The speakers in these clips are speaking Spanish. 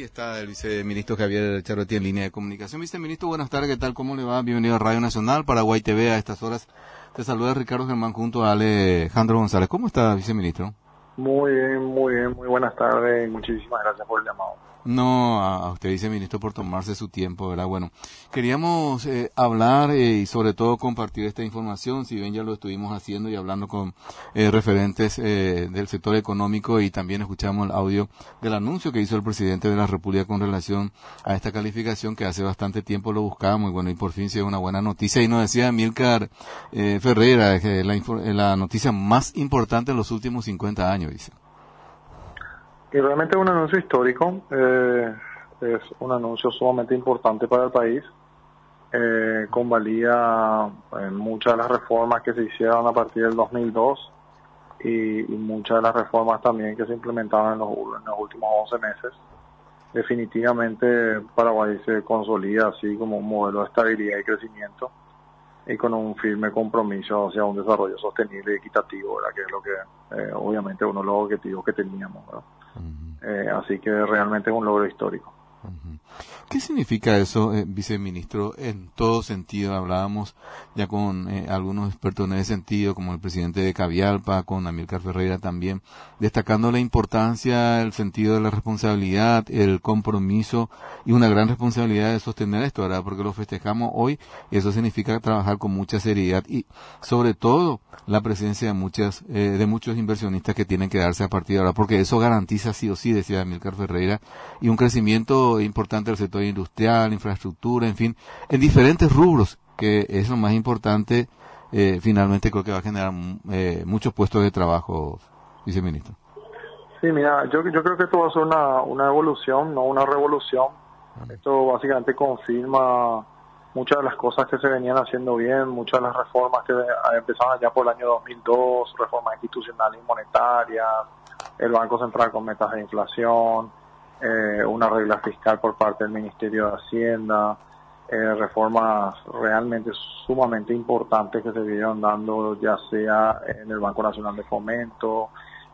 Ahí está el viceministro Javier Charrotti en línea de comunicación. Viceministro, buenas tardes, ¿qué tal? ¿Cómo le va? Bienvenido a Radio Nacional, Paraguay TV a estas horas. Te saluda Ricardo Germán junto a Alejandro González. ¿Cómo está, viceministro? Muy bien, muy buenas tardes y muchísimas gracias por el llamado. No, a usted, viceministro, por tomarse su tiempo, ¿verdad? Bueno, queríamos hablar y sobre todo compartir esta información, si bien ya lo estuvimos haciendo y hablando con referentes del sector económico, y también escuchamos el audio del anuncio que hizo el presidente de la República con relación a esta calificación que hace bastante tiempo lo buscábamos, y bueno, y por fin se dio una buena noticia. Y nos decía Amílcar Ferreira que la noticia más importante en los últimos 50 años, dice. Y realmente es un anuncio histórico, es un anuncio sumamente importante para el país, convalida muchas de las reformas que se hicieron a partir del 2002 y muchas de las reformas también que se implementaron en los últimos 11 meses. Definitivamente Paraguay se consolida así como un modelo de estabilidad y crecimiento y con un firme compromiso hacia un desarrollo sostenible y equitativo, ¿verdad? Que es lo que obviamente uno de los objetivos que teníamos, ¿verdad? Así que realmente es un logro histórico. ¿Qué significa eso, viceministro? En todo sentido, hablábamos ya con algunos expertos en ese sentido, como el presidente de Cavialpa, con Amílcar Ferreira también, destacando la importancia, el sentido de la responsabilidad, el compromiso y una gran responsabilidad de sostener esto, ¿verdad? Porque lo festejamos hoy y eso significa trabajar con mucha seriedad y, sobre todo, la presencia de muchos inversionistas que tienen que darse a partir de ahora, porque eso garantiza sí o sí, decía Amílcar Ferreira, y un crecimiento importante del sector industrial, infraestructura, en fin, en diferentes rubros, que es lo más importante. Finalmente creo que va a generar muchos puestos de trabajo, viceministro. Sí, mira, yo creo que esto va a ser una evolución, no una revolución. Esto básicamente confirma muchas de las cosas que se venían haciendo bien, muchas de las reformas que empezaban ya por el año 2002, reformas institucionales y monetarias, el Banco Central con metas de inflación, una regla fiscal por parte del Ministerio de Hacienda, reformas realmente sumamente importantes que se vinieron dando ya sea en el Banco Nacional de Fomento,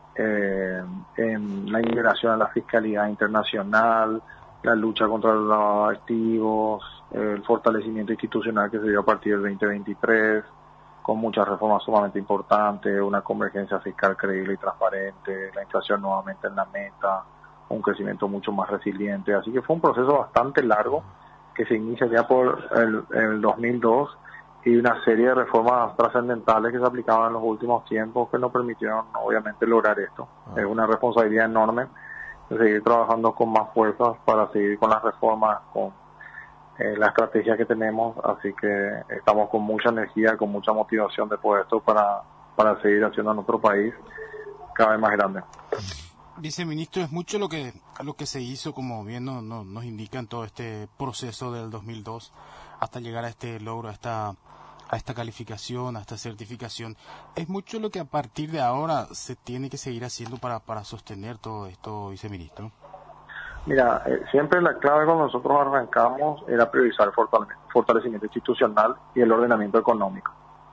en la integración de la fiscalidad internacional, la lucha contra los lavados de activos, el fortalecimiento institucional que se dio a partir del 2023, con muchas reformas sumamente importantes, una convergencia fiscal creíble y transparente, la inflación nuevamente en la meta, un crecimiento mucho más resiliente. Así que fue un proceso bastante largo que se inicia ya por el 2002 y una serie de reformas trascendentales que se aplicaban en los últimos tiempos que nos permitieron obviamente lograr esto. Es una responsabilidad enorme de seguir trabajando con más fuerzas para seguir con las reformas, con la estrategia que tenemos, así que estamos con mucha energía, con mucha motivación de poder esto para seguir haciendo a nuestro país cada vez más grande. Viceministro, es mucho lo que se hizo, como bien nos indica en todo este proceso del 2002 hasta llegar a este logro, a esta calificación, a esta certificación. Es mucho lo que a partir de ahora se tiene que seguir haciendo para sostener todo esto, viceministro. Mira, siempre la clave cuando nosotros arrancamos era priorizar el fortalecimiento institucional y el ordenamiento económico.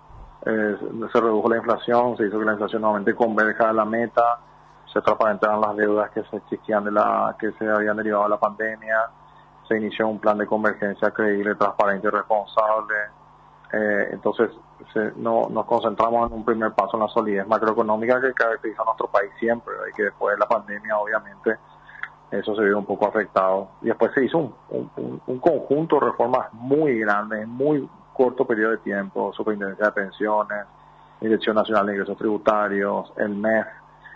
Se redujo la inflación, se hizo que la inflación nuevamente converja a la meta, se transparentaron las deudas que se existían que se habían derivado de la pandemia, se inició un plan de convergencia creíble, transparente y responsable. Entonces nos concentramos en un primer paso en la solidez macroeconómica que caracteriza a nuestro país siempre, y que después de la pandemia obviamente eso se vio un poco afectado. Y después se hizo un conjunto de reformas muy grandes, en muy corto periodo de tiempo: Superintendencia de Pensiones, Dirección Nacional de Ingresos Tributarios, el MEF,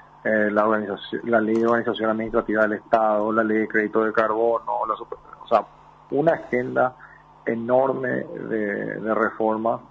la Ley de Organización Administrativa del Estado, la Ley de Crédito de Carbono, o sea, una agenda enorme de reformas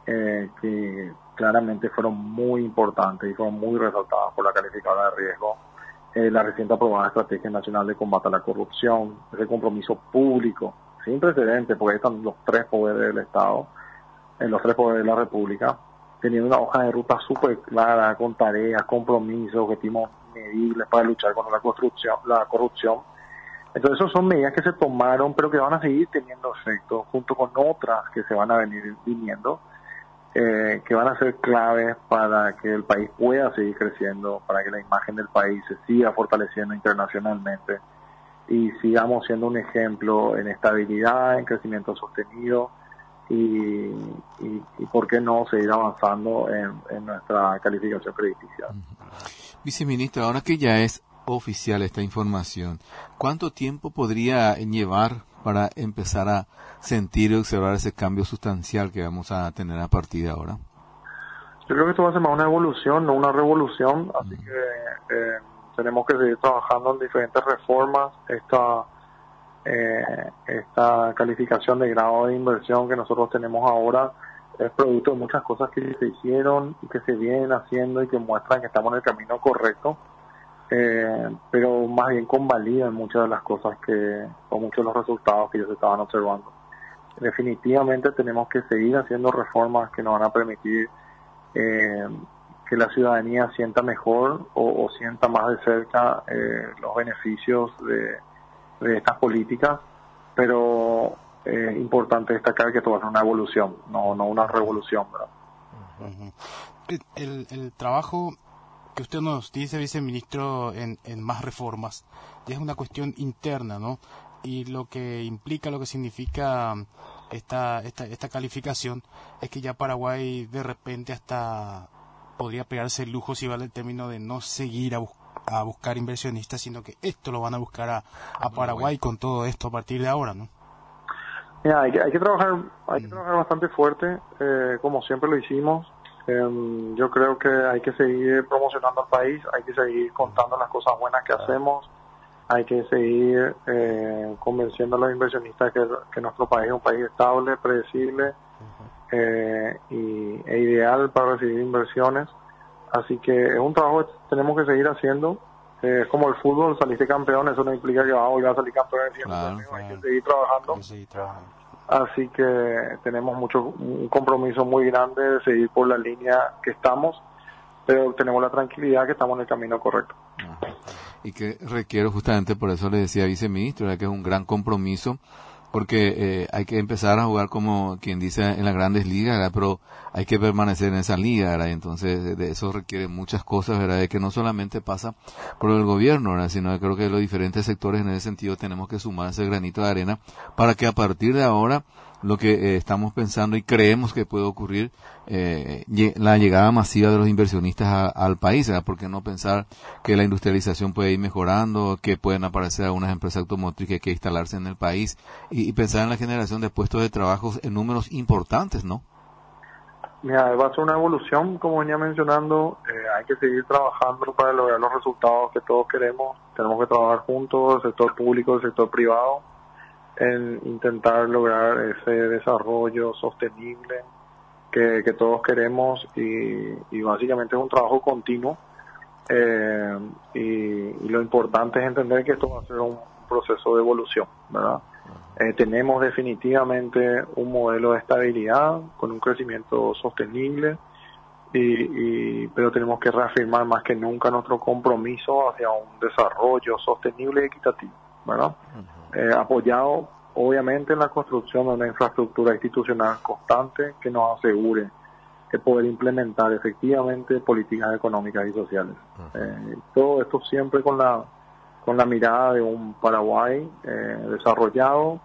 que claramente fueron muy importantes y fueron muy resaltadas por la calificadora de riesgo. La reciente aprobada Estrategia Nacional de Combate a la Corrupción, ese compromiso público sin precedentes, porque ahí están los tres poderes del Estado, los tres poderes de la República, teniendo una hoja de ruta súper clara, con tareas, compromisos, objetivos medibles para luchar contra la corrupción. Entonces, esas son medidas que se tomaron, pero que van a seguir teniendo efecto, junto con otras que se van a venir viniendo, que van a ser claves para que el país pueda seguir creciendo, para que la imagen del país se siga fortaleciendo internacionalmente y sigamos siendo un ejemplo en estabilidad, en crecimiento sostenido y por qué no seguir avanzando en nuestra calificación crediticia. Viceministro, ahora que ya es oficial esta información, ¿cuánto tiempo podría llevar para empezar a sentir y observar ese cambio sustancial que vamos a tener a partir de ahora? Yo creo que esto va a ser más una evolución, no una revolución, así que tenemos que seguir trabajando en diferentes reformas. Esta calificación de grado de inversión que nosotros tenemos ahora es producto de muchas cosas que se hicieron y que se vienen haciendo y que muestran que estamos en el camino correcto, pero más bien convalidan muchas de las cosas o muchos de los resultados que ya se estaban observando. Definitivamente tenemos que seguir haciendo reformas que nos van a permitir que la ciudadanía sienta mejor o sienta más de cerca los beneficios de estas políticas, pero es importante destacar que esto va a ser una evolución, no una revolución, ¿verdad? El trabajo que usted nos dice, viceministro, en más reformas, ya es una cuestión interna, ¿no? Y lo que implica, lo que significa esta calificación es que ya Paraguay de repente hasta podría pegarse el lujo, si vale el término, de no seguir a buscar inversionistas, sino que esto lo van a buscar a Paraguay con todo esto a partir de ahora, ¿no? Mira, hay que trabajar bastante fuerte, como siempre lo hicimos. Yo creo que hay que seguir promocionando al país, hay que seguir contando las cosas buenas que hacemos, hay que seguir convenciendo a los inversionistas que nuestro país es un país estable, predecible e ideal para recibir inversiones. Así que es un trabajo que tenemos que seguir haciendo. Es como el fútbol, saliste campeón, eso no implica que vas a volver a salir campeón en tiempo. Hay que seguir trabajando. Así que tenemos un compromiso muy grande de seguir por la línea que estamos, pero tenemos la tranquilidad que estamos en el camino correcto. Y que requiero, justamente por eso le decía viceministro, que es un gran compromiso, porque hay que empezar a jugar como quien dice en las grandes ligas, ¿verdad? Pero hay que permanecer en esa liga, ¿verdad? Entonces de eso requiere muchas cosas, ¿verdad? De que no solamente pasa por el gobierno, ¿verdad? Sino que creo que los diferentes sectores en ese sentido tenemos que sumar ese granito de arena para que a partir de ahora lo que estamos pensando y creemos que puede ocurrir, la llegada masiva de los inversionistas al país, ¿verdad? ¿Por qué no pensar que la industrialización puede ir mejorando, que pueden aparecer algunas empresas automotrices que hay que instalarse en el país y pensar en la generación de puestos de trabajo en números importantes, ¿no? Mira, va a ser una evolución, como venía mencionando. Hay que seguir trabajando para lograr los resultados que todos queremos. Tenemos que trabajar juntos, el sector público, el sector privado, en intentar lograr ese desarrollo sostenible que todos queremos y básicamente es un trabajo continuo, y lo importante es entender que esto va a ser un proceso de evolución, ¿verdad? Tenemos definitivamente un modelo de estabilidad con un crecimiento sostenible, pero tenemos que reafirmar más que nunca nuestro compromiso hacia un desarrollo sostenible y equitativo, ¿verdad? Apoyado obviamente en la construcción de una infraestructura institucional constante que nos asegure que poder implementar efectivamente políticas económicas y sociales. Todo esto siempre con la mirada de un Paraguay desarrollado,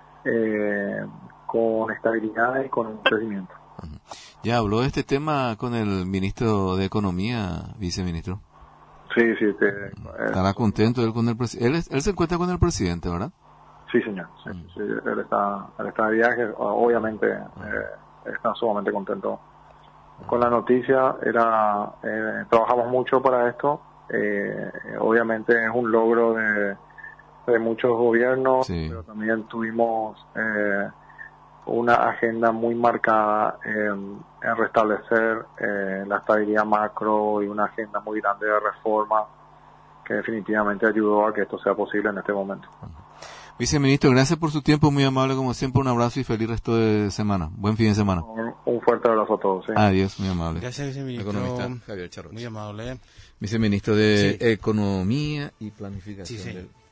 con estabilidad y con un crecimiento. ¿Ya habló de este tema con el ministro de Economía, viceministro? Sí. ¿Estará contento él con el presidente? Él se encuentra con el presidente, ¿verdad? Sí, señor. Sí, él está de viaje. Obviamente está sumamente contento con la noticia. Trabajamos mucho para esto. Obviamente es un logro de muchos gobiernos, sí, pero también tuvimos una agenda muy marcada en restablecer la estabilidad macro y una agenda muy grande de reforma que definitivamente ayudó a que esto sea posible en este momento. Viceministro, gracias por su tiempo, muy amable como siempre, un abrazo y feliz resto de semana. Buen fin de semana. Un fuerte abrazo a todos. Sí. Adiós, muy amable. Gracias, viceministro. Economista Javier Charroch. Muy amable. Viceministro de Economía y Planificación. Sí.